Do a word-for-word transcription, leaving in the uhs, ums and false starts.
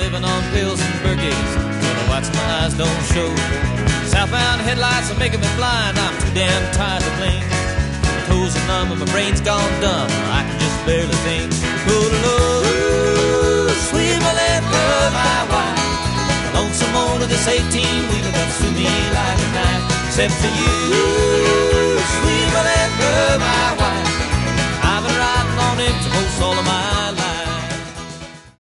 living on pills and birkies, till the whites of my eyes don't show. Southbound headlights are making me blind, I'm too damn tired to blink. My toes are numb and my brain's gone dumb, I can just barely think. Ooh, sweet Melinda, my wife, lonesome owner, this eighteen-wheeler comes to me like a knife. Except for you, sweet Melinda, my wife, I've been riding on empty most all of my life.